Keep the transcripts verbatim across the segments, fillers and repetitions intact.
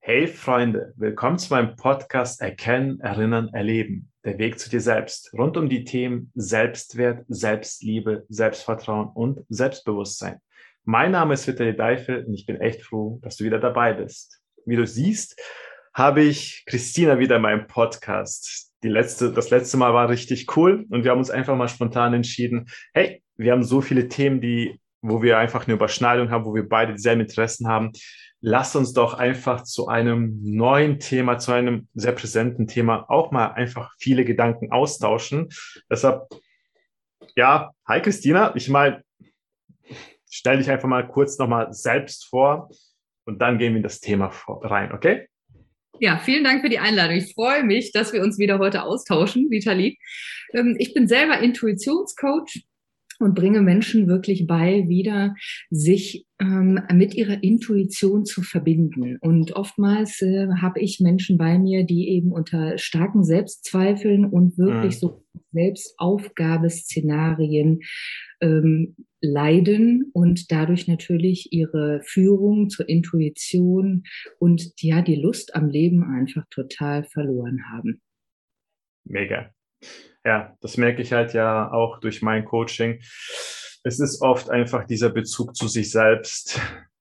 Hey Freunde, willkommen zu meinem Podcast Erkennen, Erinnern, Erleben. Der Weg zu dir selbst. Rund um die Themen Selbstwert, Selbstliebe, Selbstvertrauen und Selbstbewusstsein. Mein Name ist Vitali Deifel und ich bin echt froh, dass du wieder dabei bist. Wie du siehst, habe ich Christina wieder in meinem Podcast. Die letzte, das letzte Mal war richtig cool und wir haben uns einfach mal spontan entschieden, hey, wir haben so viele Themen, die, wo wir einfach eine Überschneidung haben, wo wir beide dieselben Interessen haben. Lass uns doch einfach zu einem neuen Thema, zu einem sehr präsenten Thema auch mal einfach viele Gedanken austauschen. Deshalb, ja, hi Christina, ich meine, stell dich einfach mal kurz nochmal selbst vor und dann gehen wir in das Thema rein, okay? Ja, vielen Dank für die Einladung. Ich freue mich, dass wir uns wieder heute austauschen, Vitali. Ähm, Ich bin selber Intuitionscoach und bringe Menschen wirklich bei, wieder sich ähm, mit ihrer Intuition zu verbinden. Und oftmals äh, habe ich Menschen bei mir, die eben unter starken Selbstzweifeln und wirklich Mhm. so Selbstaufgabeszenarien ähm, leiden und dadurch natürlich ihre Führung zur Intuition und ja, die Lust am Leben einfach total verloren haben. Mega. Ja, das merke ich halt ja auch durch mein Coaching. Es ist oft einfach dieser Bezug zu sich selbst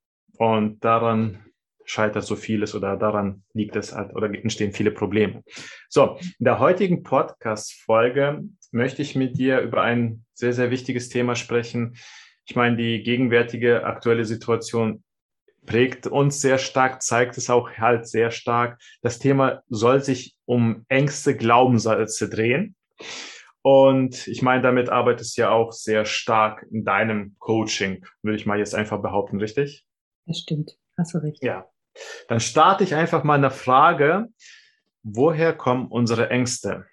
und daran scheitert so vieles oder daran liegt es halt oder entstehen viele Probleme. So, in der heutigen Podcast-Folge möchte ich mit dir über ein sehr, sehr wichtiges Thema sprechen. Ich meine, die gegenwärtige aktuelle Situation prägt uns sehr stark, zeigt es auch halt sehr stark. Das Thema soll sich um Ängste, Glaubenssätze drehen. Und ich meine, damit arbeitest du ja auch sehr stark in deinem Coaching, würde ich mal jetzt einfach behaupten, richtig? Das stimmt, hast du recht. Ja. Dann starte ich einfach mal eine Frage. Woher kommen unsere Ängste?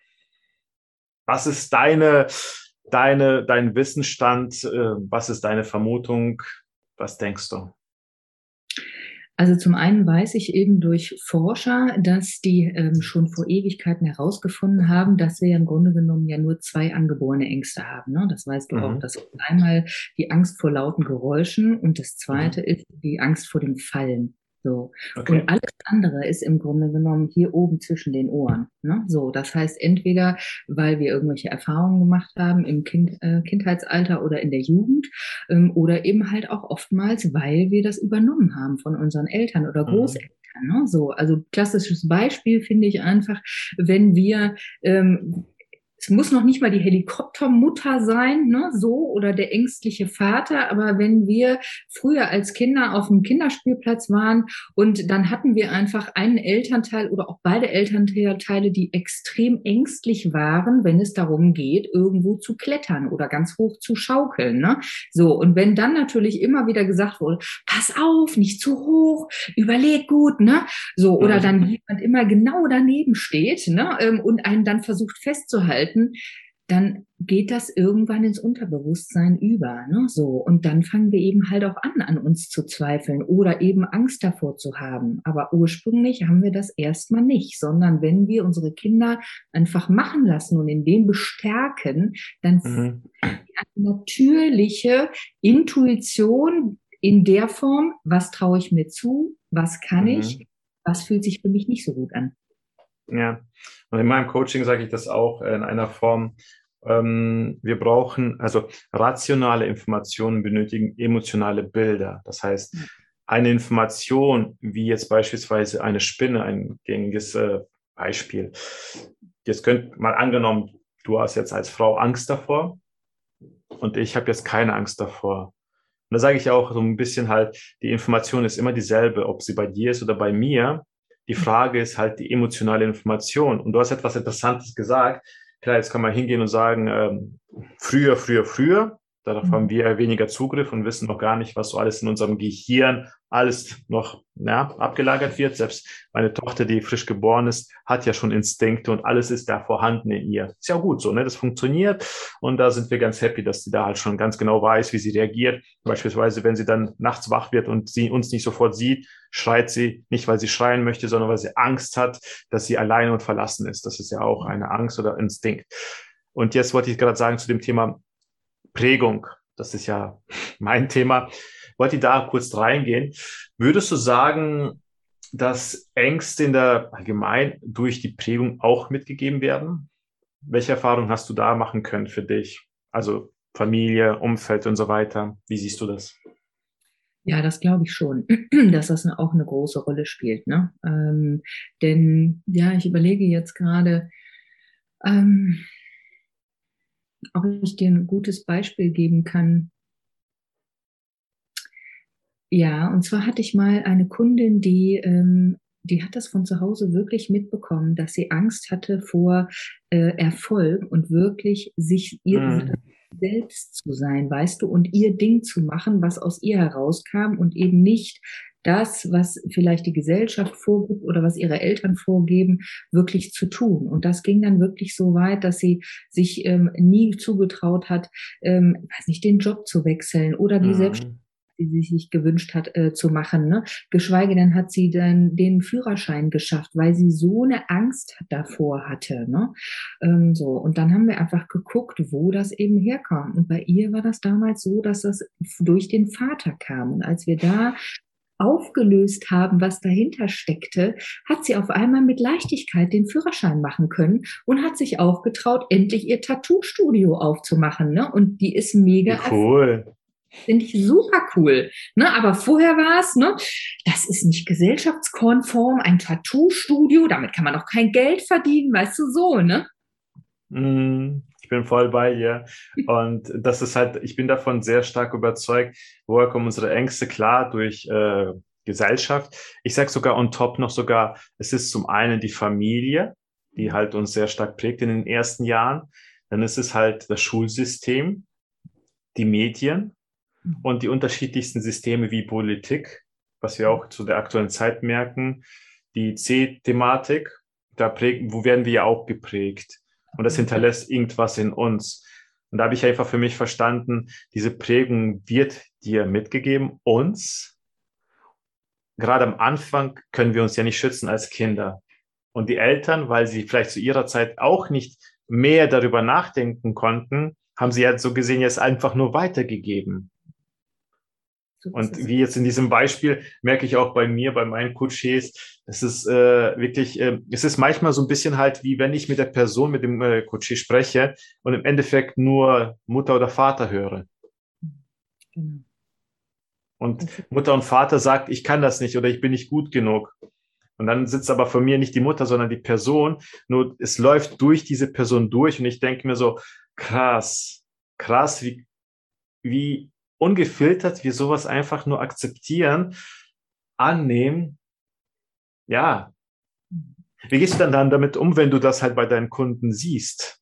Was ist deine, deine, dein Wissensstand? Äh, Was ist deine Vermutung? Was denkst du? Also zum einen weiß ich eben durch Forscher, dass die ähm, schon vor Ewigkeiten herausgefunden haben, dass wir ja im Grunde genommen ja nur zwei angeborene Ängste haben. Ne? Das weißt du auch. Mhm. Das ist einmal die Angst vor lauten Geräuschen und das zweite Mhm. ist die Angst vor dem Fallen. So. Und Okay. alles andere ist im Grunde genommen hier oben zwischen den Ohren. Ne? So, das heißt entweder, weil wir irgendwelche Erfahrungen gemacht haben im kind, äh, Kindheitsalter oder in der Jugend, ähm, oder eben halt auch oftmals, weil wir das übernommen haben von unseren Eltern oder Mhm. Großeltern. Ne? So, also klassisches Beispiel finde ich einfach, wenn wir ähm, es muss noch nicht mal die Helikoptermutter sein, ne, so, oder der ängstliche Vater, aber wenn wir früher als Kinder auf dem Kinderspielplatz waren und dann hatten wir einfach einen Elternteil oder auch beide Elternteile, die extrem ängstlich waren, wenn es darum geht, irgendwo zu klettern oder ganz hoch zu schaukeln, ne? So, und wenn dann natürlich immer wieder gesagt wurde, pass auf, nicht zu hoch, überleg gut, ne? So, oder Mhm. dann jemand immer genau daneben steht, ne, ähm, und einen dann versucht festzuhalten, dann geht das irgendwann ins Unterbewusstsein über, ne, so. Und dann fangen wir eben halt auch an, an uns zu zweifeln oder eben Angst davor zu haben. Aber ursprünglich haben wir das erstmal nicht, sondern wenn wir unsere Kinder einfach machen lassen und in dem bestärken, dann Mhm. natürliche Intuition in der Form, was traue ich mir zu, was kann ich, Mhm. was fühlt sich für mich nicht so gut an. Ja, und in meinem Coaching sage ich das auch in einer Form. Ähm, wir brauchen, also rationale Informationen benötigen emotionale Bilder. Das heißt, eine Information, wie jetzt beispielsweise eine Spinne, ein gängiges äh, Beispiel. Jetzt könnt mal angenommen, du hast jetzt als Frau Angst davor und ich habe jetzt keine Angst davor. Und da sage ich auch so ein bisschen halt, die Information ist immer dieselbe, ob sie bei dir ist oder bei mir. Die Frage ist halt die emotionale Information. Und du hast etwas Interessantes gesagt. Klar, jetzt kann man hingehen und sagen, ähm, früher, früher, früher. Darauf haben wir weniger Zugriff und wissen noch gar nicht, was so alles in unserem Gehirn alles noch ja, abgelagert wird. Selbst meine Tochter, die frisch geboren ist, hat ja schon Instinkte und alles ist da vorhanden in ihr. Ist ja gut so, ne? Das funktioniert und da sind wir ganz happy, dass sie da halt schon ganz genau weiß, wie sie reagiert. Beispielsweise, wenn sie dann nachts wach wird und sie uns nicht sofort sieht, schreit sie nicht, weil sie schreien möchte, sondern weil sie Angst hat, dass sie alleine und verlassen ist. Das ist ja auch eine Angst oder Instinkt. Und jetzt wollte ich gerade sagen zu dem Thema Prägung. Das ist ja mein Thema. Wollte ich da kurz reingehen. Würdest du sagen, dass Ängste in der allgemein durch die Prägung auch mitgegeben werden? Welche Erfahrungen hast du da machen können für dich? Also Familie, Umfeld und so weiter. Wie siehst du das? Ja, das glaube ich schon, dass das auch eine große Rolle spielt, ne? Ähm, denn ja, ich überlege jetzt gerade, ähm, ob ich dir ein gutes Beispiel geben kann. Ja, und zwar hatte ich mal eine Kundin, die, ähm, die hat das von zu Hause wirklich mitbekommen, dass sie Angst hatte vor äh, Erfolg und wirklich sich ihr Mhm. selbst zu sein, weißt du, und ihr Ding zu machen, was aus ihr herauskam und eben nicht das, was vielleicht die Gesellschaft vorgibt oder was ihre Eltern vorgeben, wirklich zu tun. Und das ging dann wirklich so weit, dass sie sich ähm, nie zugetraut hat, ähm, weiß nicht, den Job zu wechseln oder die Selbstständigkeit, Mhm. die sie sich gewünscht hat, äh, zu machen. Ne? Geschweige denn hat sie dann den Führerschein geschafft, weil sie so eine Angst davor hatte. Ne? Ähm, so. Und dann haben wir einfach geguckt, wo das eben herkam. Und bei ihr war das damals so, dass das durch den Vater kam. Und als wir da aufgelöst haben, was dahinter steckte, hat sie auf einmal mit Leichtigkeit den Führerschein machen können und hat sich auch getraut, endlich ihr Tattoo-Studio aufzumachen. Ne? Und die ist mega Wie erfolgreich. cool. Finde ich super cool. Ne? Aber vorher war es, ne, das ist nicht gesellschaftskonform, ein Tattoo-Studio, damit kann man doch kein Geld verdienen, weißt du so, ne? Mhm. Ich bin voll bei dir. Und das ist halt, ich bin davon sehr stark überzeugt, woher kommen unsere Ängste? Klar, durch äh, Gesellschaft. Ich sage sogar on top noch sogar, es ist zum einen die Familie, die halt uns sehr stark prägt in den ersten Jahren. Dann ist es halt das Schulsystem, die Medien und die unterschiedlichsten Systeme wie Politik, was wir auch zu der aktuellen Zeit merken, die C-Thematik, da prägen, wo werden wir ja auch geprägt. Und das hinterlässt irgendwas in uns. Und da habe ich einfach für mich verstanden, diese Prägung wird dir mitgegeben, uns. Gerade am Anfang können wir uns ja nicht schützen als Kinder. Und die Eltern, weil sie vielleicht zu ihrer Zeit auch nicht mehr darüber nachdenken konnten, haben sie ja so gesehen jetzt einfach nur weitergegeben. So ist Und es. wie jetzt in diesem Beispiel merke ich auch bei mir, bei meinen Coaches, es ist äh, wirklich, äh, es ist manchmal so ein bisschen halt, wie wenn ich mit der Person, mit dem äh, Coach spreche und im Endeffekt nur Mutter oder Vater höre. Genau. Und Das ist, Mutter und Vater sagt, ich kann das nicht oder ich bin nicht gut genug. Und dann sitzt aber von mir nicht die Mutter, sondern die Person. Nur es läuft durch diese Person durch und ich denke mir so, krass, krass, wie, wie ungefiltert wir sowas einfach nur akzeptieren, annehmen. Ja, wie gehst du dann, dann damit um, wenn du das halt bei deinen Kunden siehst?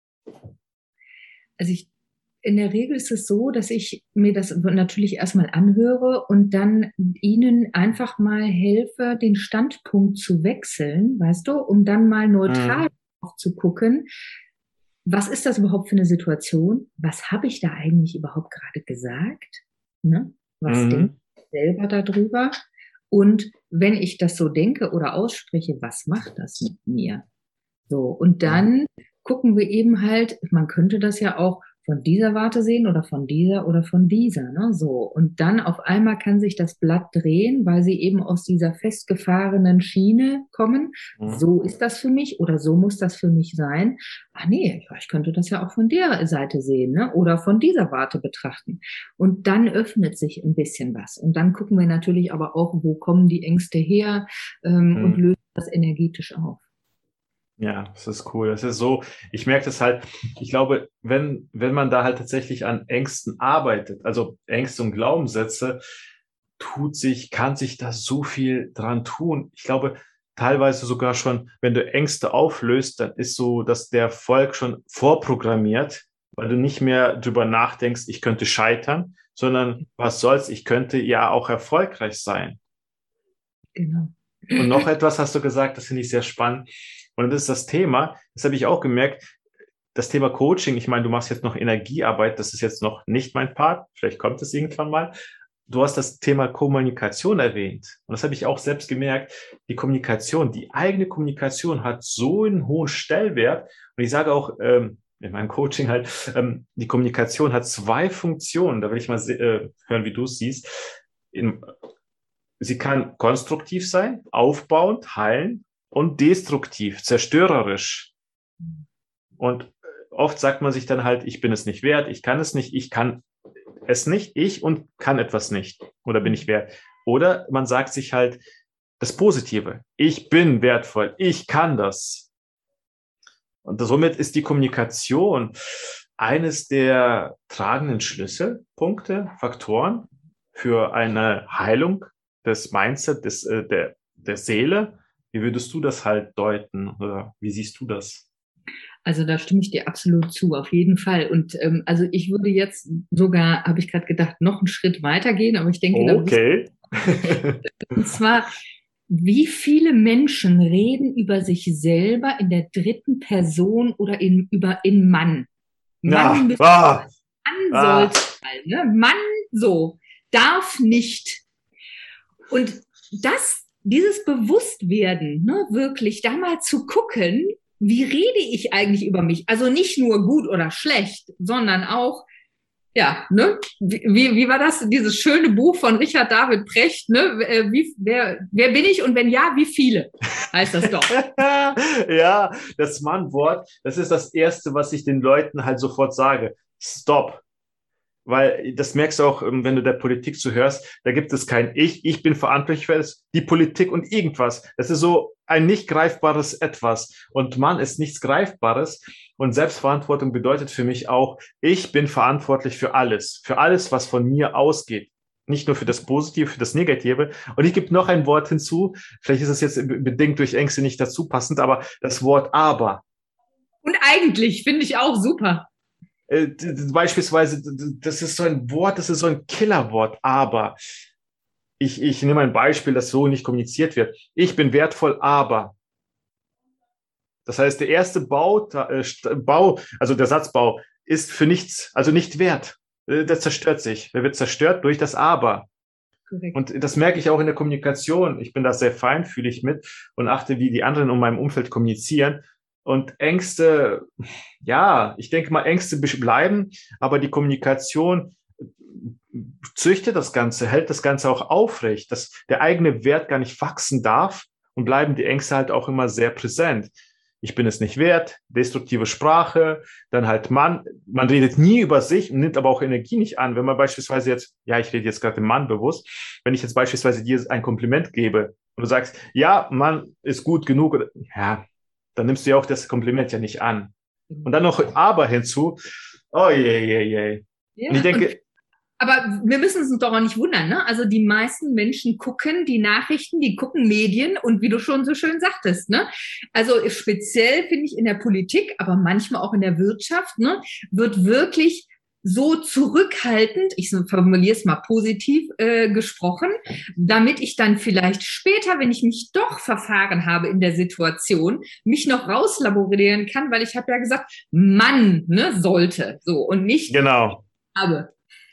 also ich, in der Regel ist es so, dass ich mir das natürlich erstmal anhöre und dann ihnen einfach mal helfe, den Standpunkt zu wechseln, weißt du, um dann mal neutral Mhm. zu gucken, was ist das überhaupt für eine Situation? Was habe ich da eigentlich überhaupt gerade gesagt? Ne? Was denke Mhm. ich selber darüber? Und wenn ich das so denke oder ausspreche, was macht das mit mir? So, und Mhm. dann gucken wir eben halt, man könnte das ja auch von dieser Warte sehen oder von dieser oder von dieser, ne? So. Und dann auf einmal kann sich das Blatt drehen, weil sie eben aus dieser festgefahrenen Schiene kommen. Mhm. So ist das für mich oder so muss das für mich sein. Ah nee, ja, ich könnte das ja auch von der Seite sehen, ne? Oder von dieser Warte betrachten. Und dann öffnet sich ein bisschen was. Und dann gucken wir natürlich aber auch, wo kommen die Ängste her, ähm, und Mhm. lösen das energetisch auf. Ja, das ist cool. Das ist so, ich merke das halt, ich glaube, wenn, wenn man da halt tatsächlich an Ängsten arbeitet, also Ängste und Glaubenssätze, tut sich, kann sich da so viel dran tun. Ich glaube, teilweise sogar schon, wenn du Ängste auflöst, dann ist so, dass der Erfolg schon vorprogrammiert, weil du nicht mehr drüber nachdenkst, ich könnte scheitern, sondern was soll's, ich könnte ja auch erfolgreich sein. Genau. Und noch etwas hast du gesagt, das finde ich sehr spannend. Und das ist das Thema, das habe ich auch gemerkt, das Thema Coaching, ich meine, du machst jetzt noch Energiearbeit, das ist jetzt noch nicht mein Part, vielleicht kommt es irgendwann mal. Du hast das Thema Kommunikation erwähnt. Und das habe ich auch selbst gemerkt. Die Kommunikation, die eigene Kommunikation hat so einen hohen Stellwert. Und ich sage auch ähm, in meinem Coaching halt, ähm, die Kommunikation hat zwei Funktionen. Da will ich mal äh, hören, wie du es siehst. In, Sie kann konstruktiv sein, aufbauend, heilen und destruktiv, zerstörerisch. Und oft sagt man sich dann halt, ich bin es nicht wert, ich kann es nicht, ich kann es nicht, ich und kann etwas nicht oder bin ich wert. Oder man sagt sich halt das Positive, ich bin wertvoll, ich kann das. Und somit ist die Kommunikation eines der tragenden Schlüsselpunkte, Faktoren für eine Heilung des Mindset, des, äh, der, der Seele. Wie würdest du das halt deuten oder wie siehst du das? Also da stimme ich dir absolut zu, auf jeden Fall. Und ähm, also ich würde jetzt sogar, habe ich gerade gedacht, noch einen Schritt weiter gehen, aber ich denke, okay. Und zwar, wie viele Menschen reden über sich selber in der dritten Person oder in, über in Mann? Mann, Ja, ah, Mann ah. sollte mal, ne? Mann so, darf nicht. Und das, dieses Bewusstwerden, ne, wirklich da mal zu gucken, wie rede ich eigentlich über mich? Also nicht nur gut oder schlecht, sondern auch, ja, ne? Wie, wie war das? Dieses schöne Buch von Richard David Precht, ne? Wie, wer, wer bin ich und wenn ja, wie viele? Heißt das doch. Ja, das Mann-Wort, das ist das Erste, was ich den Leuten halt sofort sage. Stop. Weil das merkst du auch, wenn du der Politik zuhörst, da gibt es kein Ich, ich bin verantwortlich für das, die Politik und irgendwas. Das ist so ein nicht greifbares Etwas. Und Mann ist nichts Greifbares. Und Selbstverantwortung bedeutet für mich auch, ich bin verantwortlich für alles, für alles, was von mir ausgeht. Nicht nur für das Positive, für das Negative. Und ich gebe noch ein Wort hinzu. Vielleicht ist es jetzt bedingt durch Ängste nicht dazu passend, aber das Wort aber. Und eigentlich finde ich auch super. Äh, beispielsweise, das ist so ein Wort, das ist so ein Killerwort, aber ich, ich nehme ein Beispiel, das so nicht kommuniziert wird. Ich bin wertvoll, aber. Das heißt, der erste Bau, äh, Bau, also der Satzbau, ist für nichts, also nicht wert. Der zerstört sich. Der wird zerstört durch das Aber. Korrekt. Und das merke ich auch in der Kommunikation. Ich bin da sehr feinfühlig mit und achte, wie die anderen in meinem Umfeld kommunizieren. Und Ängste, ja, ich denke mal, Ängste bleiben, aber die Kommunikation züchtet das Ganze, hält das Ganze auch aufrecht, dass der eigene Wert gar nicht wachsen darf und bleiben die Ängste halt auch immer sehr präsent. Ich bin es nicht wert, destruktive Sprache, dann halt Mann, man redet nie über sich und nimmt aber auch Energie nicht an. Wenn man beispielsweise jetzt, ja, ich rede jetzt gerade dem Mann bewusst, wenn ich jetzt beispielsweise dir ein Kompliment gebe und du sagst, ja, Mann ist gut genug, oder, ja, dann nimmst du ja auch das Kompliment ja nicht an. Und dann noch aber hinzu, oh je, je, je. Ja, und ich denke, und, aber wir müssen uns doch auch nicht wundern, ne? Also die meisten Menschen gucken die Nachrichten, die gucken Medien und wie du schon so schön sagtest, ne? Also speziell finde ich in der Politik, aber manchmal auch in der Wirtschaft, ne, wird wirklich so zurückhaltend, ich formuliere es mal positiv äh, gesprochen, damit ich dann vielleicht später, wenn ich mich doch verfahren habe in der Situation, mich noch rauslaborieren kann, weil ich habe ja gesagt, Mann, ne, sollte, so und nicht genau. habe.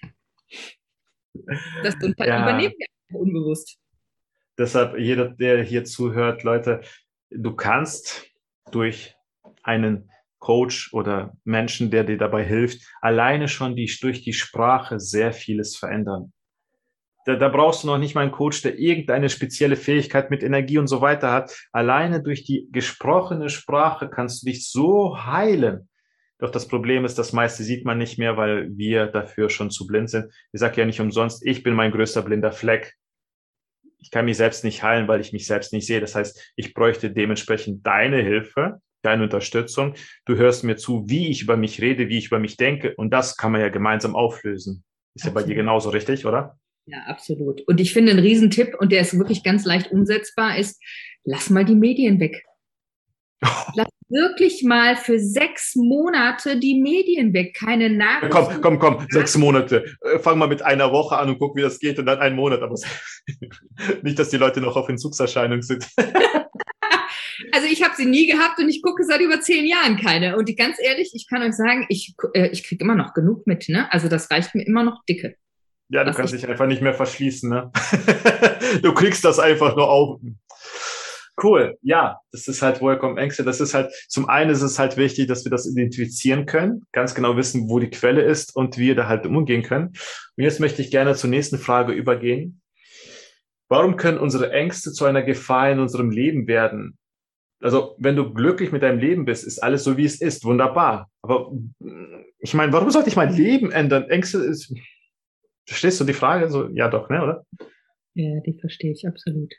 Das ja. Übernehmen wir unbewusst. Deshalb, jeder, der hier zuhört, Leute, du kannst durch einen Coach oder Menschen, der dir dabei hilft, alleine schon die, durch die Sprache sehr vieles verändern. Da, da brauchst du noch nicht mal einen Coach, der irgendeine spezielle Fähigkeit mit Energie und so weiter hat. Alleine durch die gesprochene Sprache kannst du dich so heilen. Doch das Problem ist, das meiste sieht man nicht mehr, weil wir dafür schon zu blind sind. Ich sage ja nicht umsonst, ich bin mein größter blinder Fleck. Ich kann mich selbst nicht heilen, weil ich mich selbst nicht sehe. Das heißt, ich bräuchte dementsprechend deine Hilfe, deine Unterstützung. Du hörst mir zu, wie ich über mich rede, wie ich über mich denke. Und das kann man ja gemeinsam auflösen. Ist absolut. Ja bei dir genauso richtig, oder? Ja, absolut. Und ich finde, ein Riesentipp, und der ist wirklich ganz leicht umsetzbar, ist, lass mal die Medien weg. Lass wirklich mal für sechs Monate die Medien weg, keine Nachrichten. Komm, komm, komm, sechs Monate. Fang mal mit einer Woche an und guck, wie das geht und dann einen Monat. Aber nicht, dass die Leute noch auf Entzugserscheinung sind. Also ich habe sie nie gehabt und ich gucke seit über zehn Jahren keine. Und ganz ehrlich, ich kann euch sagen, ich, äh, ich kriege immer noch genug mit. Ne? Also das reicht mir immer noch dicke. Ja, du kannst dich einfach nicht mehr verschließen. Ne? Du kriegst das einfach nur auf. Cool, ja, das ist halt, woher kommen Ängste? Das ist halt, zum einen ist es halt wichtig, dass wir das identifizieren können, ganz genau wissen, wo die Quelle ist und wie wir da halt umgehen können. Und jetzt möchte ich gerne zur nächsten Frage übergehen. warum können unsere Ängste zu einer Gefahr in unserem Leben werden? Also, wenn du glücklich mit deinem Leben bist, ist alles so, wie es ist. Wunderbar. Aber ich meine, warum sollte ich mein Leben ändern? Ängste ist, verstehst du die Frage? So, ja, doch, ne, oder? Ja, die verstehe ich absolut.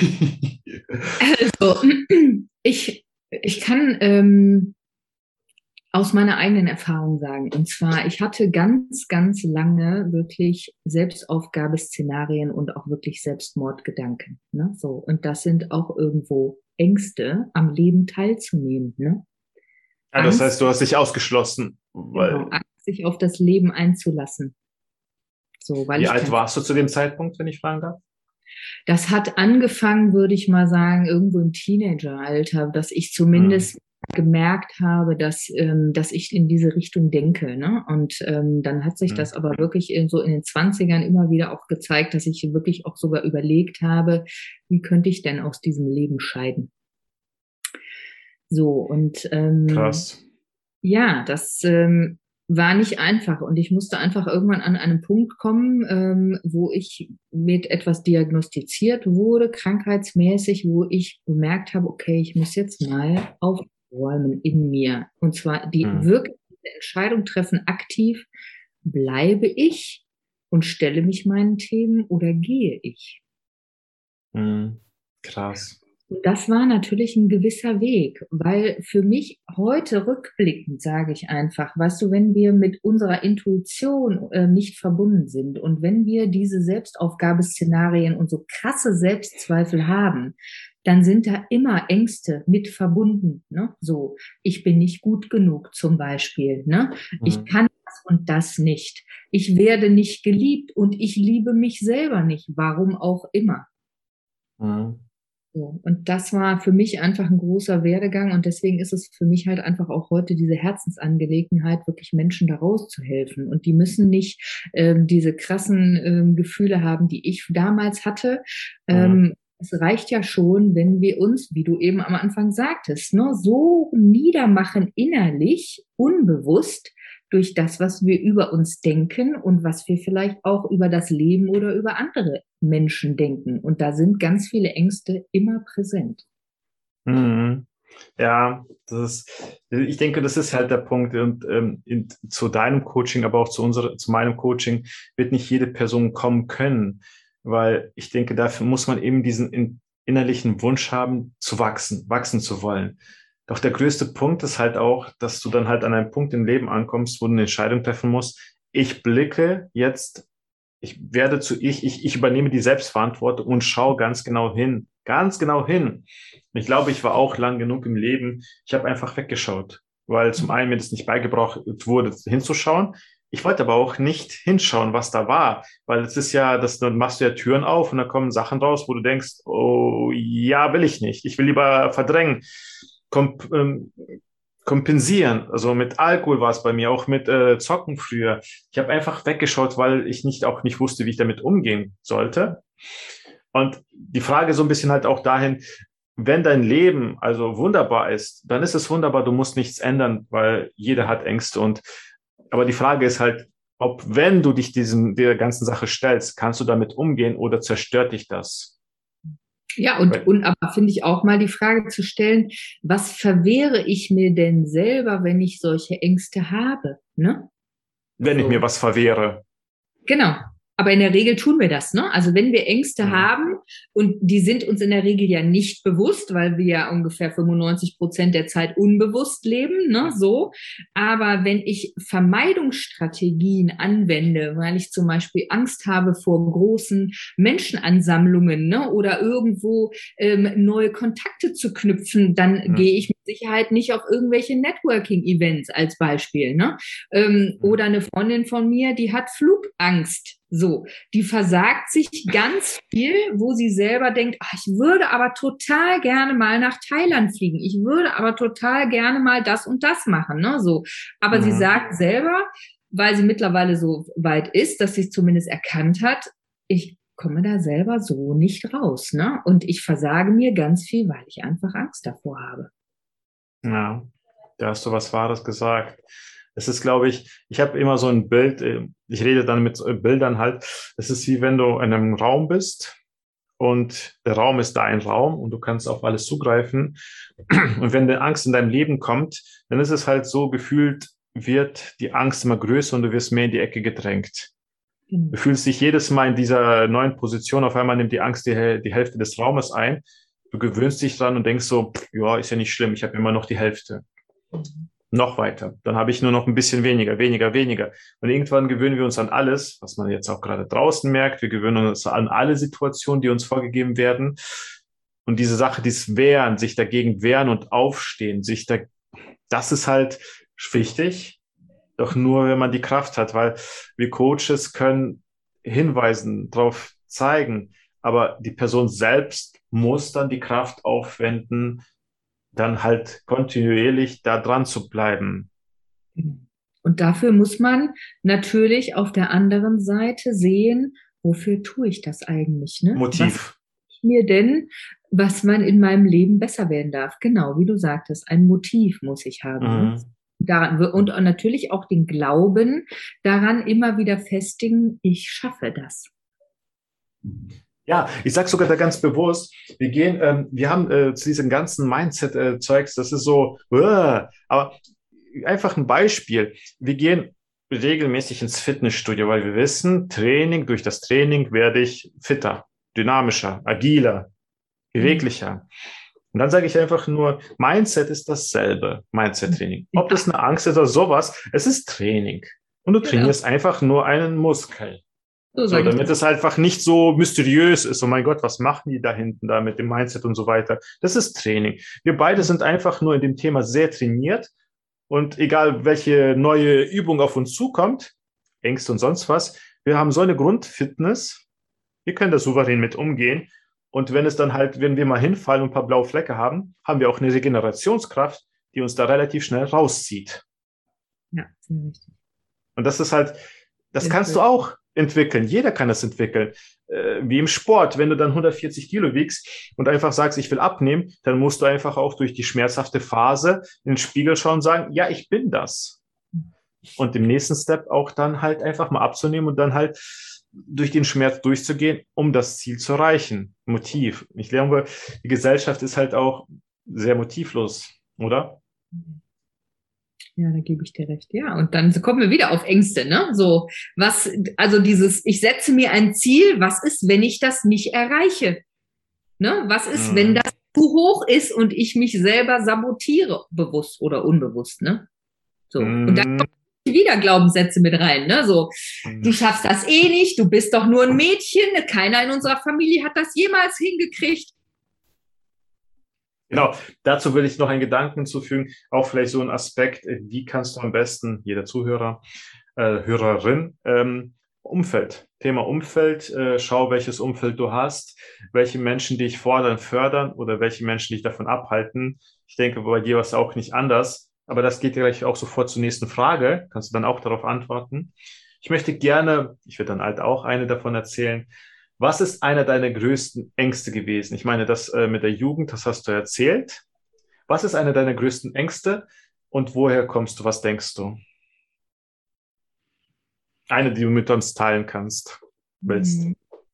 Also, ich, ich kann ähm, aus meiner eigenen Erfahrung sagen. Und zwar, ich hatte ganz, ganz lange wirklich Selbstaufgabeszenarien und auch wirklich Selbstmordgedanken. Ne? So. Und das sind auch irgendwo Ängste, am Leben teilzunehmen. Ne? Ja, das Angst, heißt, du hast dich ausgeschlossen. Weil, genau, Angst, sich auf das Leben einzulassen. So, weil wie ich alt kein, warst du zu dem Zeitpunkt, wenn ich fragen darf? das hat angefangen, würde ich mal sagen, irgendwo im Teenageralter, dass ich Hm. zumindest gemerkt habe, dass, ähm, dass ich in diese Richtung denke. Ne? Und ähm, dann hat sich Hm. das aber wirklich in, so in den Zwanzigern immer wieder auch gezeigt, dass ich wirklich auch sogar überlegt habe, wie könnte ich denn aus diesem Leben scheiden? So, und ähm, Krass. ja, das ähm, war nicht einfach und ich musste einfach irgendwann an einen Punkt kommen, ähm, wo ich mit etwas diagnostiziert wurde, krankheitsmäßig, wo ich bemerkt habe, okay, ich muss jetzt mal aufräumen in mir. Und zwar die Hm. wirklich Entscheidung treffen, aktiv, bleibe ich und stelle mich meinen Themen oder gehe ich? Hm. Krass. Und das war natürlich ein gewisser Weg, weil für mich heute rückblickend sage ich einfach, weißt du, wenn wir mit unserer Intuition äh, nicht verbunden sind und wenn wir diese Selbstaufgabeszenarien und so krasse Selbstzweifel haben, dann sind da immer Ängste mit verbunden. Ne? So, ich bin nicht gut genug zum Beispiel. Ne? Ich Hm. kann das und das nicht. Ich werde nicht geliebt und ich liebe mich selber nicht. Warum auch immer. Hm. So. Und das war für mich einfach ein großer Werdegang und deswegen ist es für mich halt einfach auch heute diese Herzensangelegenheit, wirklich Menschen da rauszuhelfen. Und die müssen nicht ähm, diese krassen ähm, Gefühle haben, die ich damals hatte. Hm. Ähm, es reicht ja schon, wenn wir uns, wie du eben am Anfang sagtest, ne, so niedermachen innerlich, unbewusst, durch das, was wir über uns denken und was wir vielleicht auch über das Leben oder über andere Menschen denken. Und da sind ganz viele Ängste immer präsent. Mhm. Ja, das ist, ich denke, das ist halt der Punkt. Und ähm, in, zu deinem Coaching, aber auch zu unserer, zu meinem Coaching wird nicht jede Person kommen können, weil ich denke, dafür muss man eben diesen in, innerlichen Wunsch haben, zu wachsen, wachsen zu wollen. Doch der größte Punkt ist halt auch, dass du dann halt an einem Punkt im Leben ankommst, wo du eine Entscheidung treffen musst. Ich blicke jetzt, ich werde zu ich, ich, ich übernehme die Selbstverantwortung und schaue ganz genau hin, ganz genau hin. Ich glaube, ich war auch lang genug im Leben. Ich habe einfach weggeschaut, weil zum einen mir das nicht beigebracht wurde, hinzuschauen. Ich wollte aber auch nicht hinschauen, was da war, weil es ist ja, das, dann machst du ja Türen auf und da kommen Sachen raus, wo du denkst, oh ja, will ich nicht. Ich will lieber verdrängen, komp ähm, kompensieren. Also mit Alkohol war es bei mir, auch mit äh, Zocken früher. Ich habe einfach weggeschaut, weil ich nicht auch nicht wusste, wie ich damit umgehen sollte. Und die Frage so ein bisschen halt auch dahin, wenn dein Leben also wunderbar ist, dann ist es wunderbar, du musst nichts ändern, weil jeder hat Ängste. Und aber die Frage ist halt, ob wenn du dich diesem der ganzen Sache stellst, kannst du damit umgehen oder zerstört dich das? Ja, und, Weil, und aber finde ich auch mal die Frage zu stellen, was verwehre ich mir denn selber, wenn ich solche Ängste habe? Ne? wenn ich mir So. was verwehre. Genau. Aber in der Regel tun wir das, ne? Also wenn wir Ängste Hm. haben und die sind uns in der Regel ja nicht bewusst, weil wir ja ungefähr fünfundneunzig Prozent der Zeit unbewusst leben, ne? So. Aber wenn ich Vermeidungsstrategien anwende, weil ich zum Beispiel Angst habe vor großen Menschenansammlungen, ne? Oder irgendwo ähm, neue Kontakte zu knüpfen, dann Hm. gehe ich mit Sicherheit nicht auf irgendwelche Networking-Events als Beispiel, ne? Ähm, Hm. oder eine Freundin von mir, die hat Flugangst. So, die versagt sich ganz viel, wo sie selber denkt, ach, ich würde aber total gerne mal nach Thailand fliegen. Ich würde aber total gerne mal das und das machen, ne? So, aber sie Hm. sagt selber, weil sie mittlerweile so weit ist, dass sie es zumindest erkannt hat, ich komme da selber so nicht raus, ne? Und ich versage mir ganz viel, weil ich einfach Angst davor habe. Ja, da hast du was Wahres gesagt. Es ist, glaube ich, ich habe immer so ein Bild, äh, ich rede dann mit so Bildern halt. Es ist wie wenn du in einem Raum bist und der Raum ist dein Raum und du kannst auf alles zugreifen. Und wenn die Angst in deinem Leben kommt, dann ist es halt so, gefühlt wird die Angst immer größer und du wirst mehr in die Ecke gedrängt. Du fühlst dich jedes Mal in dieser neuen Position, auf einmal nimmt die Angst die, die Hälfte des Raumes ein. Du gewöhnst dich dran und denkst so, ja, ist ja nicht schlimm, ich habe immer noch die Hälfte. Noch weiter. Dann habe ich nur noch ein bisschen weniger, weniger, weniger. Und irgendwann gewöhnen wir uns an alles, was man jetzt auch gerade draußen merkt. Wir gewöhnen uns an alle Situationen, die uns vorgegeben werden. Und diese Sache, dieses Wehren, sich dagegen wehren und aufstehen, sich da, das ist halt wichtig. Doch nur, wenn man die Kraft hat, weil wir Coaches können hinweisen, darauf zeigen, aber die Person selbst muss dann die Kraft aufwenden, dann halt kontinuierlich da dran zu bleiben. Und dafür muss man natürlich auf der anderen Seite sehen, wofür tue ich das eigentlich? Ne? Motiv. Was mir denn, was man in meinem Leben besser werden darf? Genau, wie du sagtest, ein Motiv muss ich haben. Mhm. Ne? Daran, und natürlich auch den Glauben daran immer wieder festigen, ich schaffe das. Ja, ich sage sogar da ganz bewusst, wir gehen, ähm, wir haben äh, zu diesem ganzen Mindset-Zeugs, äh, das ist so, uh, aber einfach ein Beispiel. Wir gehen regelmäßig ins Fitnessstudio, weil wir wissen, Training, durch das Training werde ich fitter, dynamischer, agiler, beweglicher. Mhm. Und dann sage ich einfach nur, Mindset ist dasselbe, Mindset-Training. Ob das eine Angst ist oder sowas, es ist Training. Und du trainierst genau. einfach nur einen Muskel. So, so damit es einfach nicht so mysteriös ist. Oh mein Gott, was machen die da hinten da mit dem Mindset und so weiter? Das ist Training. Wir beide sind einfach nur in dem Thema sehr trainiert. Und egal, welche neue Übung auf uns zukommt, Ängste und sonst was, wir haben so eine Grundfitness. Wir können da souverän mit umgehen. Und wenn es dann halt, wenn wir mal hinfallen und ein paar blaue Flecke haben, haben wir auch eine Regenerationskraft, die uns da relativ schnell rauszieht. Ja, sehr richtig. Und das ist halt, das sehr kannst gut. Du auch entwickeln. Jeder kann das entwickeln. Äh, wie im Sport. Wenn du dann hundertvierzig Kilo wiegst und einfach sagst, ich will abnehmen, dann musst du einfach auch durch die schmerzhafte Phase in den Spiegel schauen und sagen, ja, ich bin das. Und im nächsten Step auch dann halt einfach mal abzunehmen und dann halt durch den Schmerz durchzugehen, um das Ziel zu erreichen. Motiv. Ich glaube, die Gesellschaft ist halt auch sehr motivlos, oder? Ja, da gebe ich dir recht. Ja, und dann kommen wir wieder auf Ängste, ne? So, was, also dieses, ich setze mir ein Ziel, was ist, wenn ich das nicht erreiche? Ne? Was ist, mhm. wenn das zu hoch ist und ich mich selber sabotiere, bewusst oder unbewusst, ne? So. Mhm. Und dann kommt wieder Glaubenssätze mit rein, ne? So, du schaffst das eh nicht, du bist doch nur ein Mädchen, keiner in unserer Familie hat das jemals hingekriegt. Genau, dazu will ich noch einen Gedanken hinzufügen, auch vielleicht so ein Aspekt, wie kannst du am besten, jeder Zuhörer, äh, Hörerin, ähm, Umfeld, Thema Umfeld, äh, schau, welches Umfeld du hast, welche Menschen dich fordern, fördern oder welche Menschen dich davon abhalten. Ich denke, bei dir war es auch nicht anders. Aber das geht gleich auch sofort zur nächsten Frage. Kannst du dann auch darauf antworten. Ich möchte gerne, ich werde dann halt auch eine davon erzählen. Was ist einer deiner größten Ängste gewesen? Ich meine, das äh, mit der Jugend, das hast du erzählt. Was ist einer deiner größten Ängste und woher kommst du? Was denkst du? Eine, die du mit uns teilen kannst, willst.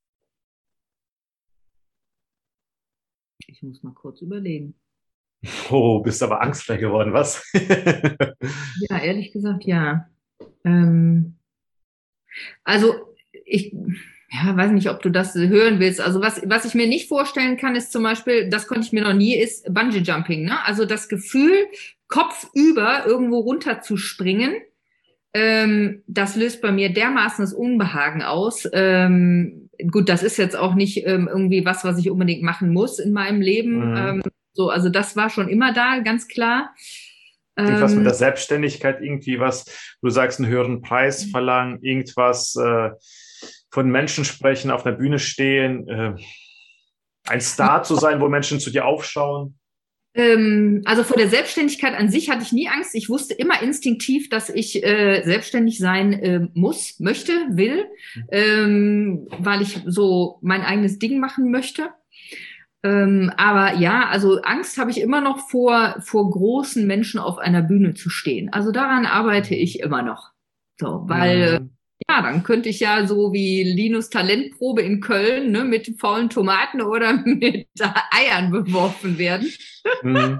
Ich muss mal kurz überlegen. Oh, bist aber angstfrei geworden, was? Ja, ehrlich gesagt, ja. Ähm, also, ich ja, weiß nicht, ob du das hören willst. Also, was, was ich mir nicht vorstellen kann, ist zum Beispiel, das konnte ich mir noch nie, ist Bungee-Jumping. Ne? Also das Gefühl, kopfüber irgendwo runter zu springen, ähm, das löst bei mir dermaßen das Unbehagen aus. Ähm, gut, das ist jetzt auch nicht ähm, irgendwie was, was ich unbedingt machen muss in meinem Leben. Mhm. Ähm, So, also das war schon immer da, ganz klar. Irgendwas ähm, mit der Selbstständigkeit, irgendwie was, du sagst, einen höheren Preis verlangen, irgendwas äh, von Menschen sprechen, auf einer Bühne stehen, äh, ein Star zu sein, wo Menschen zu dir aufschauen. Ähm, also vor der Selbstständigkeit an sich hatte ich nie Angst. Ich wusste immer instinktiv, dass ich äh, selbstständig sein äh, muss, möchte, will, ähm, weil ich so mein eigenes Ding machen möchte. Ähm, aber ja, also Angst habe ich immer noch vor, vor großen Menschen auf einer Bühne zu stehen. Also daran arbeite ich immer noch. So, weil, mhm. Ja, dann könnte ich ja so wie Linus Talentprobe in Köln, ne, mit faulen Tomaten oder mit Eiern beworfen werden. Mhm.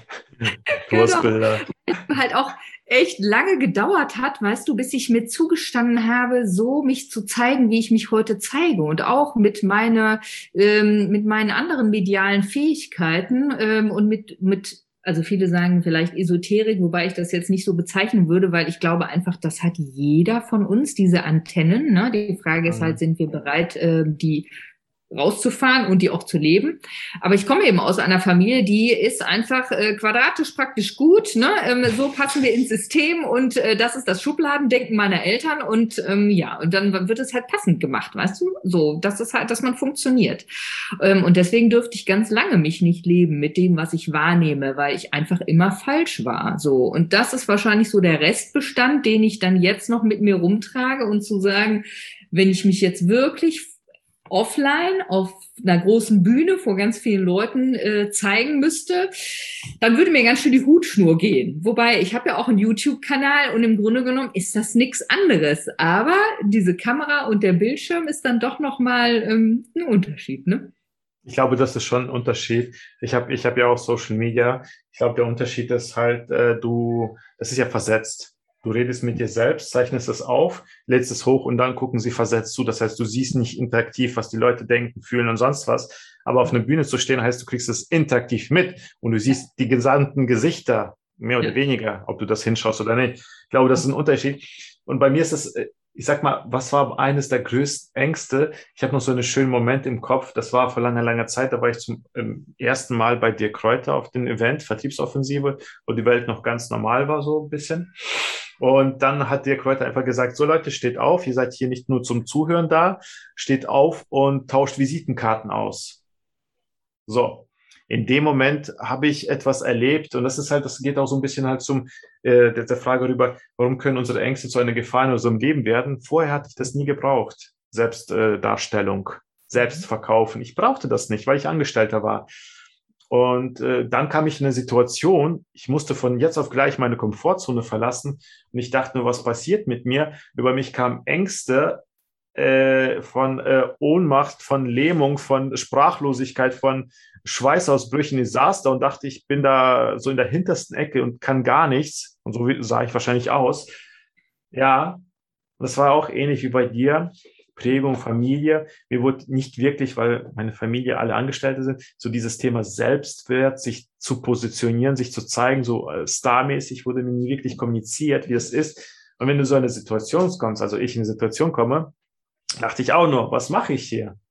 Genau. Kursbilder. Halt auch echt lange gedauert hat, weißt du, bis ich mir zugestanden habe, so mich zu zeigen, wie ich mich heute zeige und auch mit meiner, ähm, mit meinen anderen medialen Fähigkeiten ähm, und mit, mit, also viele sagen vielleicht Esoterik, wobei ich das jetzt nicht so bezeichnen würde, weil ich glaube einfach, das hat jeder von uns, diese Antennen, ne? Die Frage ist halt, Mhm. sind wir bereit, äh, die rauszufahren und die auch zu leben. Aber ich komme eben aus einer Familie, die ist einfach äh, quadratisch praktisch gut. Ne? Ähm, so passen wir ins System und äh, das ist das Schubladendenken meiner Eltern und ähm, ja, und dann wird es halt passend gemacht, weißt du? So, das ist halt, dass man funktioniert. Ähm, und deswegen dürfte ich ganz lange mich nicht leben mit dem, was ich wahrnehme, weil ich einfach immer falsch war. So, und das ist wahrscheinlich so der Restbestand, den ich dann jetzt noch mit mir rumtrage und zu sagen, wenn ich mich jetzt wirklich offline auf einer großen Bühne vor ganz vielen Leuten äh, zeigen müsste, dann würde mir ganz schön die Hutschnur gehen. Wobei, ich habe ja auch einen YouTube-Kanal und im Grunde genommen ist das nichts anderes. Aber diese Kamera und der Bildschirm ist dann doch nochmal ähm, ein Unterschied, ne? Ich glaube, das ist schon ein Unterschied. Ich habe ich hab ja auch Social Media. Ich glaube, der Unterschied ist halt, äh, du, das ist ja versetzt. Du redest mit dir selbst, zeichnest es auf, lädst es hoch und dann gucken sie versetzt zu. Das heißt, du siehst nicht interaktiv, was die Leute denken, fühlen und sonst was. Aber auf einer Bühne zu stehen, heißt, du kriegst es interaktiv mit und du siehst die gesamten Gesichter, mehr oder Ja. weniger, ob du das hinschaust oder nicht. Ich glaube, das ist ein Unterschied. Und bei mir ist es, ich sag mal, was war eines der größten Ängste? Ich habe noch so einen schönen Moment im Kopf. Das war vor langer, langer Zeit. Da war ich zum ähm, ersten Mal bei Dirk Kräuter auf dem Event, Vertriebsoffensive, wo die Welt noch ganz normal war, so ein bisschen. Und dann hat Dirk Kräuter einfach gesagt, so Leute, steht auf. Ihr seid hier nicht nur zum Zuhören da. Steht auf und tauscht Visitenkarten aus. So. In dem Moment habe ich etwas erlebt und das ist halt, das geht auch so ein bisschen halt zum äh, der, der Frage rüber, warum können unsere Ängste zu einer Gefahr in unserem Leben werden? Vorher hatte ich das nie gebraucht. Selbstdarstellung, äh, Darstellung, Selbstverkaufen. Ich brauchte das nicht, weil ich Angestellter war. Und äh, dann kam ich in eine Situation, ich musste von jetzt auf gleich meine Komfortzone verlassen und ich dachte nur, was passiert mit mir? Über mich kamen Ängste äh, von äh, Ohnmacht, von Lähmung, von Sprachlosigkeit, von Schweißausbrüchen. Ich saß da und dachte, ich bin da so in der hintersten Ecke und kann gar nichts. Und so sah ich wahrscheinlich aus. Ja, und das war auch ähnlich wie bei dir. Prägung, Familie. Mir wurde nicht wirklich, weil meine Familie alle Angestellte sind, so dieses Thema Selbstwert, sich zu positionieren, sich zu zeigen, so äh, starmäßig wurde mir nie wirklich kommuniziert, wie es ist. Und wenn du so in eine Situation kommst, also ich in eine Situation komme, dachte ich auch nur, was mache ich hier?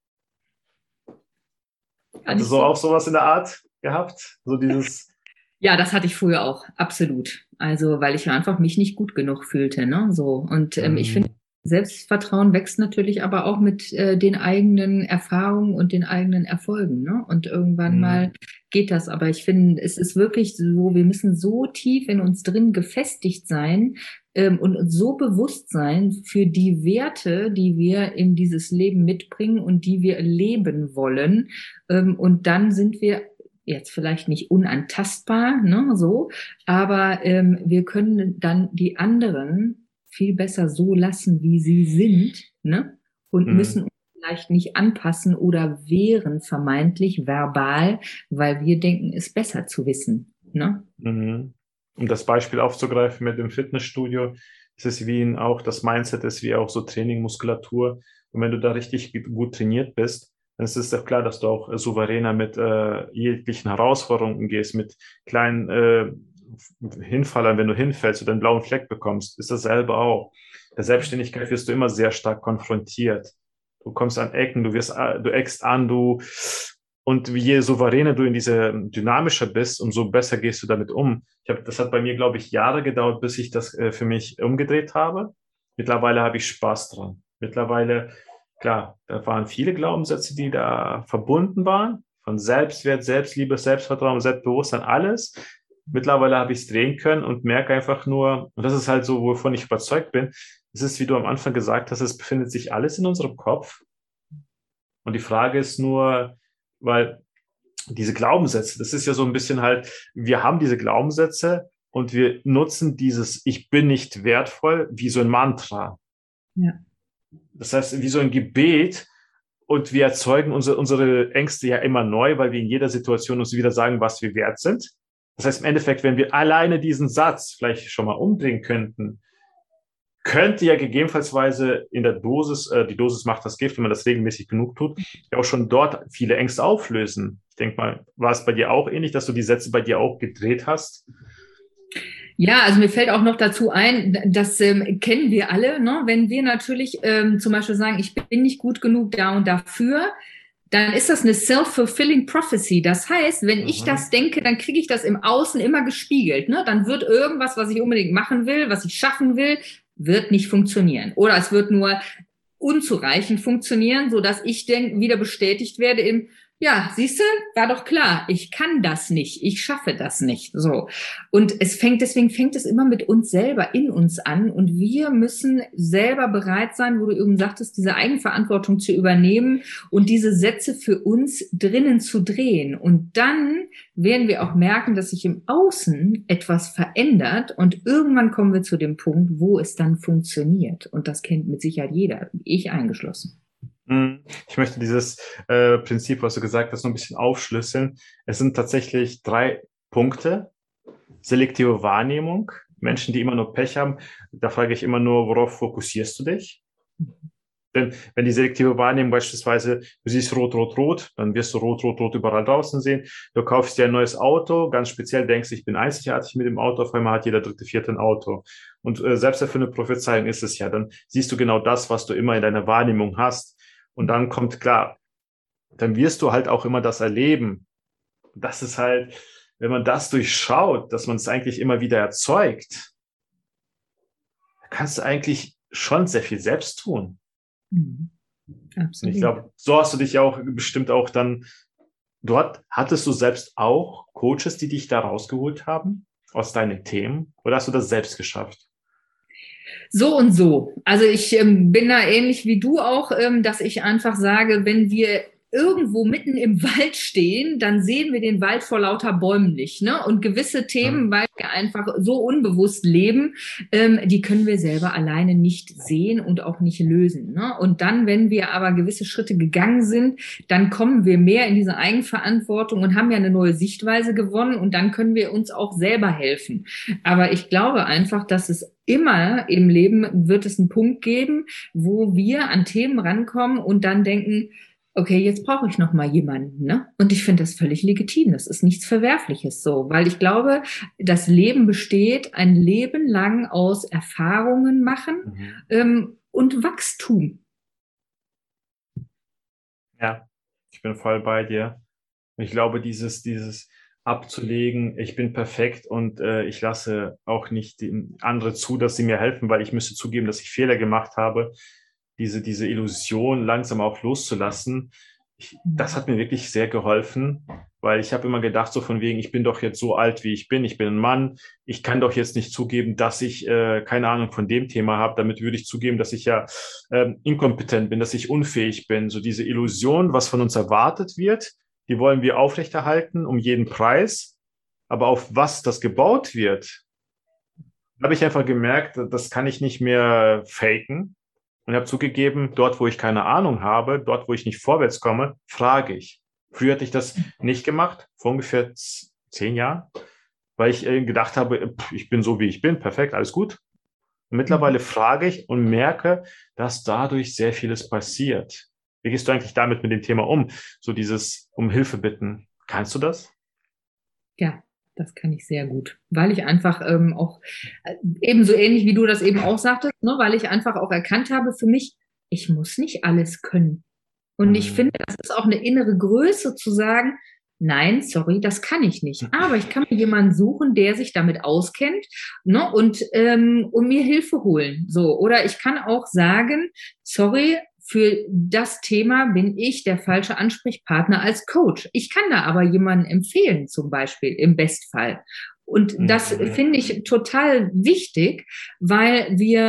Kann Hatte ich so so. auch sowas in der Art gehabt? So dieses, Ja, das hatte ich früher auch, absolut. Also, weil ich einfach mich nicht gut genug fühlte, ne? So. Und ähm, ich finde, ähm, Selbstvertrauen wächst natürlich aber auch mit äh, den eigenen Erfahrungen und den eigenen Erfolgen, ne? Und irgendwann mh, mal geht das. Aber ich finde, es ist wirklich so, wir müssen so tief in uns drin gefestigt sein ähm, und uns so bewusst sein für die Werte, die wir in dieses Leben mitbringen und die wir leben wollen. Ähm, und dann sind wir jetzt vielleicht nicht unantastbar, ne, so, aber ähm, wir können dann die anderen viel besser so lassen, wie sie sind, ne, und mh, müssen uns vielleicht nicht anpassen oder wehren, vermeintlich verbal, weil wir denken, es besser zu wissen, ne? mh. Um das Beispiel aufzugreifen mit dem Fitnessstudio, ist es wie in auch das Mindset ist wie auch so Training, Muskulatur. Und wenn du da richtig gut trainiert bist, dann ist es doch klar, dass du auch äh, souveräner mit äh, jeglichen Herausforderungen umgehst, mit kleinen äh, Hinfallern, wenn du hinfällst oder einen blauen Fleck bekommst, ist dasselbe auch. Der Selbstständigkeit wirst du immer sehr stark konfrontiert. Du kommst an Ecken, du wirst, äh, du eckst an, du und je souveräner du in diese dynamischer bist, umso besser gehst du damit um. Ich hab, das hat bei mir, glaube ich, Jahre gedauert, bis ich das äh, für mich umgedreht habe. Mittlerweile habe ich Spaß dran. Mittlerweile, klar, da waren viele Glaubenssätze, die da verbunden waren, von Selbstwert, Selbstliebe, Selbstvertrauen, Selbstbewusstsein, alles. Mittlerweile habe ich es drehen können und merke einfach nur, und das ist halt so, wovon ich überzeugt bin, es ist, wie du am Anfang gesagt hast, es befindet sich alles in unserem Kopf. Und die Frage ist nur, weil diese Glaubenssätze, das ist ja so ein bisschen halt, wir haben diese Glaubenssätze und wir nutzen dieses Ich bin nicht wertvoll wie so ein Mantra. Ja. Das heißt, wie so ein Gebet. Und wir erzeugen unsere, unsere Ängste ja immer neu, weil wir in jeder Situation uns wieder sagen, was wir wert sind. Das heißt, im Endeffekt, wenn wir alleine diesen Satz vielleicht schon mal umdrehen könnten, könnte ja gegebenenfalls in der Dosis, äh, die Dosis macht das Gift, wenn man das regelmäßig genug tut, ja auch schon dort viele Ängste auflösen. Ich denke mal, war es bei dir auch ähnlich, dass du die Sätze bei dir auch gedreht hast? Ja, also mir fällt auch noch dazu ein, das ähm, kennen wir alle, ne? Wenn wir natürlich ähm, zum Beispiel sagen, ich bin nicht gut genug da und dafür, dann ist das eine self-fulfilling prophecy. Das heißt, wenn mhm. ich das denke, dann kriege ich das im Außen immer gespiegelt. Ne? Dann wird irgendwas, was ich unbedingt machen will, was ich schaffen will, wird nicht funktionieren. Oder es wird nur unzureichend funktionieren, so dass ich denk, wieder bestätigt werde im, ja, siehste, war doch klar, ich kann das nicht, ich schaffe das nicht, so. Und es fängt, deswegen fängt es immer mit uns selber, in uns an, und wir müssen selber bereit sein, wo du eben sagtest, diese Eigenverantwortung zu übernehmen und diese Sätze für uns drinnen zu drehen. Und dann werden wir auch merken, dass sich im Außen etwas verändert, und irgendwann kommen wir zu dem Punkt, wo es dann funktioniert. Und das kennt mit Sicherheit jeder, ich eingeschlossen. Ich möchte dieses äh, Prinzip, was du gesagt hast, noch ein bisschen aufschlüsseln. Es sind tatsächlich drei Punkte. Selektive Wahrnehmung. Menschen, die immer nur Pech haben, da frage ich immer nur, worauf fokussierst du dich? Denn wenn die selektive Wahrnehmung beispielsweise, du siehst rot, rot, rot, dann wirst du rot, rot, rot überall draußen sehen. Du kaufst dir ein neues Auto, ganz speziell denkst, ich bin einzigartig mit dem Auto, auf einmal hat jeder dritte, vierte ein Auto. Und äh, selbst für eine Prophezeiung ist es ja, dann siehst du genau das, was du immer in deiner Wahrnehmung hast. Und dann kommt klar, dann wirst du halt auch immer das erleben. Das ist halt, wenn man das durchschaut, dass man es eigentlich immer wieder erzeugt, kannst du eigentlich schon sehr viel selbst tun. Mhm. Absolut. Und ich glaube, so hast du dich ja auch bestimmt auch dann, dort hattest du selbst auch Coaches, die dich da rausgeholt haben aus deinen Themen, oder hast du das selbst geschafft? So und so. Also ich ähm, bin da ähnlich wie du auch, ähm, dass ich einfach sage, wenn wir irgendwo mitten im Wald stehen, dann sehen wir den Wald vor lauter Bäumen nicht, ne? Und gewisse Themen, weil wir einfach so unbewusst leben, ähm, die können wir selber alleine nicht sehen und auch nicht lösen, ne? Und dann, wenn wir aber gewisse Schritte gegangen sind, dann kommen wir mehr in diese Eigenverantwortung und haben ja eine neue Sichtweise gewonnen, und dann können wir uns auch selber helfen. Aber ich glaube einfach, dass es immer im Leben wird es einen Punkt geben, wo wir an Themen rankommen und dann denken, okay, jetzt brauche ich noch mal jemanden, ne? Und ich finde das völlig legitim. Das ist nichts Verwerfliches so, weil ich glaube, das Leben besteht ein Leben lang aus Erfahrungen machen mhm. ähm, und Wachstum. Ja, ich bin voll bei dir. Ich glaube, dieses, dieses abzulegen, ich bin perfekt und äh, ich lasse auch nicht die andere zu, dass sie mir helfen, weil ich müsste zugeben, dass ich Fehler gemacht habe. Diese, diese Illusion langsam auch loszulassen, ich, das hat mir wirklich sehr geholfen, weil ich habe immer gedacht, so von wegen, ich bin doch jetzt so alt, wie ich bin, ich bin ein Mann, ich kann doch jetzt nicht zugeben, dass ich äh, keine Ahnung von dem Thema habe, damit würde ich zugeben, dass ich ja ähm, inkompetent bin, dass ich unfähig bin. So diese Illusion, was von uns erwartet wird, die wollen wir aufrechterhalten um jeden Preis, aber auf was das gebaut wird, habe ich einfach gemerkt, das kann ich nicht mehr faken. Und habe zugegeben, dort, wo ich keine Ahnung habe, dort, wo ich nicht vorwärts komme, frage ich. Früher hatte ich das nicht gemacht, vor ungefähr zehn Jahren, weil ich gedacht habe, ich bin so, wie ich bin, perfekt, alles gut. Und mittlerweile frage ich und merke, dass dadurch sehr vieles passiert. Wie gehst du eigentlich damit mit dem Thema um? So dieses um Hilfe bitten. Kannst du das? Ja. Das kann ich sehr gut, weil ich einfach ähm, auch äh, ebenso ähnlich wie du das eben auch sagtest, ne, weil ich einfach auch erkannt habe für mich, ich muss nicht alles können. Und ich finde, das ist auch eine innere Größe zu sagen, nein, sorry, das kann ich nicht. Aber ich kann mir jemanden suchen, der sich damit auskennt, ne, und, ähm, und mir Hilfe holen. So. Oder ich kann auch sagen, sorry, für das Thema bin ich der falsche Ansprechpartner als Coach. Ich kann da aber jemanden empfehlen, zum Beispiel im Bestfall. Und das mhm. finde ich total wichtig, weil wir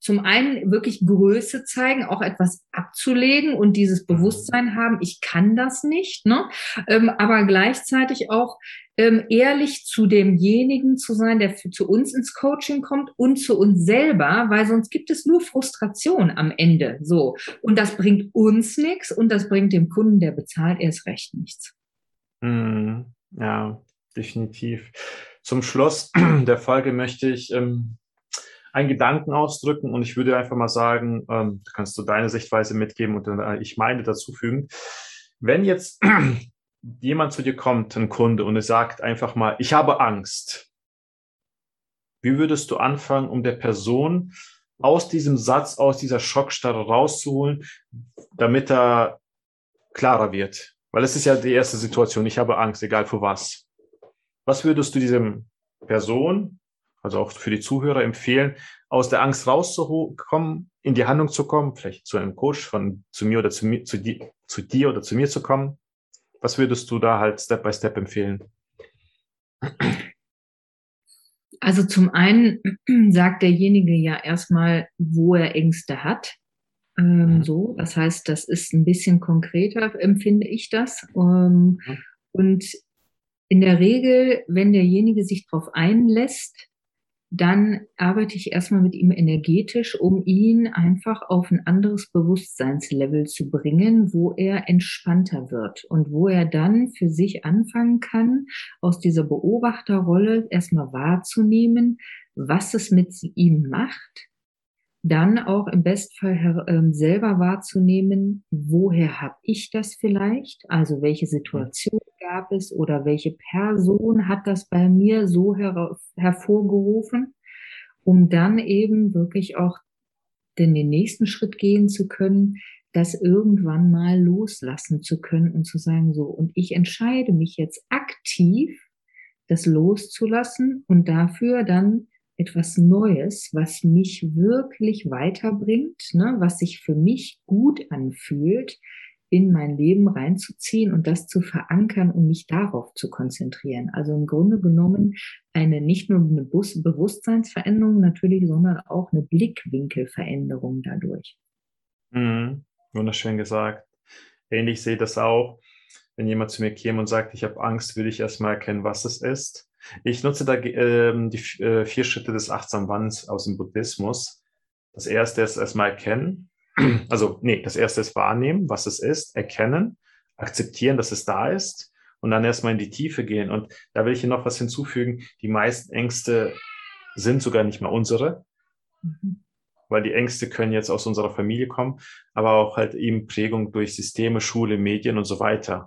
zum einen wirklich Größe zeigen, auch etwas abzulegen und dieses Bewusstsein haben, ich kann das nicht, ne? Ähm, aber gleichzeitig auch ähm, ehrlich zu demjenigen zu sein, der für, zu uns ins Coaching kommt und zu uns selber, weil sonst gibt es nur Frustration am Ende. So. Und das bringt uns nichts und das bringt dem Kunden, der bezahlt, erst recht nichts. Mm, ja, definitiv. Zum Schluss der Folge möchte ich ähm, einen Gedanken ausdrücken und ich würde einfach mal sagen, ähm, kannst du deine Sichtweise mitgeben und dann äh, ich meine dazufügen. Wenn jetzt jemand zu dir kommt, ein Kunde, und er sagt einfach mal, ich habe Angst. Wie würdest du anfangen, um der Person aus diesem Satz, aus dieser Schockstarre rauszuholen, damit er klarer wird? Weil es ist ja die erste Situation, ich habe Angst, egal für was. Was würdest du diesem Person, also auch für die Zuhörer, empfehlen, aus der Angst rauszukommen, in die Handlung zu kommen, vielleicht zu einem Coach, von zu mir oder zu mir, zu dir, zu dir oder zu mir zu kommen? Was würdest du da halt Step by Step empfehlen? Also zum einen sagt derjenige ja erstmal, wo er Ängste hat. Ähm, Mhm. so, das heißt, das ist ein bisschen konkreter, empfinde ich das. Ähm, Mhm. und in der Regel, wenn derjenige sich darauf einlässt, dann arbeite ich erstmal mit ihm energetisch, um ihn einfach auf ein anderes Bewusstseinslevel zu bringen, wo er entspannter wird und wo er dann für sich anfangen kann, aus dieser Beobachterrolle erstmal wahrzunehmen, was es mit ihm macht, dann auch im Bestfall her, ähm, selber wahrzunehmen, woher habe ich das vielleicht, also welche Situation gab es oder welche Person hat das bei mir so her hervorgerufen, um dann eben wirklich auch den, den nächsten Schritt gehen zu können, das irgendwann mal loslassen zu können und zu sagen, so, und ich entscheide mich jetzt aktiv, das loszulassen und dafür dann etwas Neues, was mich wirklich weiterbringt, ne, was sich für mich gut anfühlt, in mein Leben reinzuziehen und das zu verankern und mich darauf zu konzentrieren. Also im Grunde genommen eine nicht nur eine Bus- Bewusstseinsveränderung natürlich, sondern auch eine Blickwinkelveränderung dadurch. Mhm. Wunderschön gesagt. Ähnlich sehe ich das auch. Wenn jemand zu mir käme und sagt, ich habe Angst, würde ich erstmal erkennen, was es ist. Ich nutze da ähm, die äh, vier Schritte des achtsamen Wanderns aus dem Buddhismus. Das erste ist erstmal erkennen. Also, nee, das erste ist wahrnehmen, was es ist, erkennen, akzeptieren, dass es da ist und dann erstmal in die Tiefe gehen. Und da will ich hier noch was hinzufügen. Die meisten Ängste sind sogar nicht mal unsere, Mhm. weil die Ängste können jetzt aus unserer Familie kommen, aber auch halt eben Prägung durch Systeme, Schule, Medien und so weiter.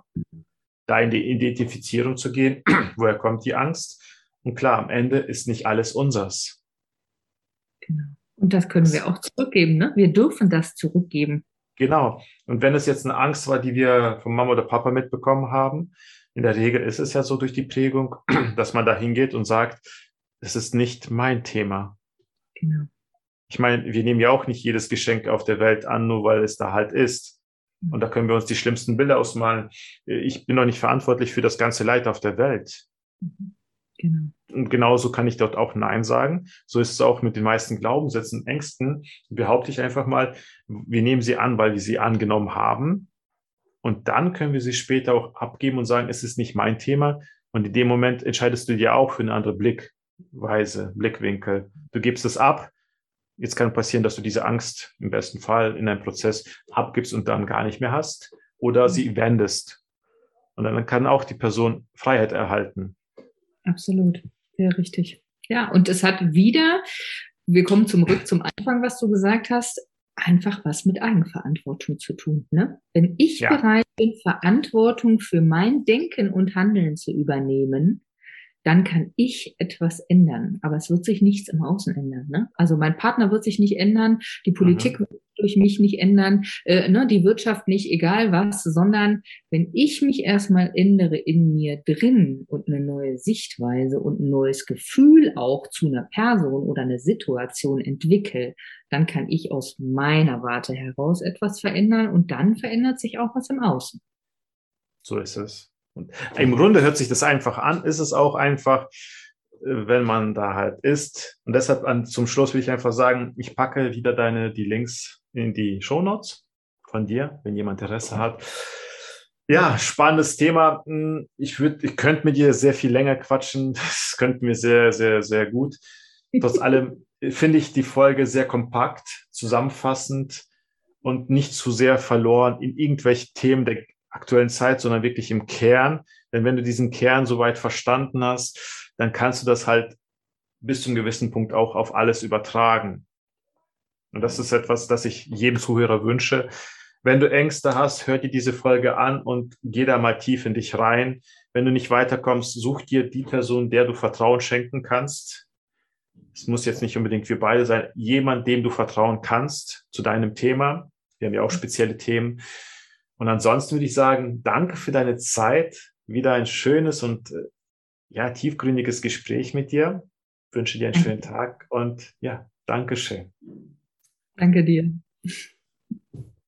Da in die Identifizierung zu gehen, woher kommt die Angst? Und klar, am Ende ist nicht alles unseres. Genau. Und das können wir Das, auch zurückgeben, ne? Wir dürfen das zurückgeben. genau. Und wenn es jetzt eine Angst war, die wir von Mama oder Papa mitbekommen haben, in der Regel ist es ja so durch die Prägung, dass man da hingeht und sagt, es ist nicht mein Thema. Genau. Ich meine, wir nehmen ja auch nicht jedes Geschenk auf der Welt an, nur weil es da halt ist. Und da können wir uns die schlimmsten Bilder ausmalen. Ich bin doch nicht verantwortlich für das ganze Leid auf der Welt. Mhm. Genau. Und genauso kann ich dort auch Nein sagen. So ist es auch mit den meisten Glaubenssätzen, Ängsten. Behaupte ich einfach mal, wir nehmen sie an, weil wir sie angenommen haben. Und dann können wir sie später auch abgeben und sagen, es ist nicht mein Thema. Und in dem Moment entscheidest du dir auch für eine andere Blickweise, Blickwinkel. Du gibst es ab. Jetzt kann passieren, dass du diese Angst im besten Fall in einem Prozess abgibst und dann gar nicht mehr hast oder sie wendest. Und dann kann auch die Person Freiheit erhalten. Absolut. Sehr richtig. Ja, und es hat wieder, wir kommen zurück zum Anfang, was du gesagt hast, einfach was mit Eigenverantwortung zu tun. Ne? Wenn ich Ja. bereit bin, Verantwortung für mein Denken und Handeln zu übernehmen, dann kann ich etwas ändern. Aber es wird sich nichts im Außen ändern. Ne? Also mein Partner wird sich nicht ändern, die Politik Mhm. wird durch mich nicht ändern, äh, ne? Die Wirtschaft nicht, egal was, sondern wenn ich mich erstmal ändere in mir drin und eine neue Sichtweise und ein neues Gefühl auch zu einer Person oder einer Situation entwickle, dann kann ich aus meiner Warte heraus etwas verändern und dann verändert sich auch was im Außen. So ist es. Und im Grunde hört sich das einfach an, ist es auch einfach. wenn man da halt ist. Und deshalb an, zum Schluss will ich einfach sagen, ich packe wieder deine, die Links in die Shownotes von dir, wenn jemand Interesse hat. Ja, spannendes Thema. Ich würde, ich könnte mit dir sehr viel länger quatschen. Das könnten wir sehr, sehr, sehr gut. Trotz allem finde ich die Folge sehr kompakt, zusammenfassend und nicht zu sehr verloren in irgendwelche Themen der aktuellen Zeit, sondern wirklich im Kern. Denn wenn du diesen Kern soweit verstanden hast, dann kannst du das halt bis zu einem gewissen Punkt auch auf alles übertragen. Und das ist etwas, das ich jedem Zuhörer wünsche. Wenn du Ängste hast, hör dir diese Folge an und geh da mal tief in dich rein. Wenn du nicht weiterkommst, such dir die Person, der du Vertrauen schenken kannst. Es muss jetzt nicht unbedingt wir beide sein. Jemand, dem du vertrauen kannst zu deinem Thema. Wir haben ja auch spezielle Themen. Und ansonsten würde ich sagen, danke für deine Zeit. Wieder ein schönes und ja, tiefgründiges Gespräch mit dir. Ich wünsche dir einen schönen Tag und ja, Dankeschön. Danke dir.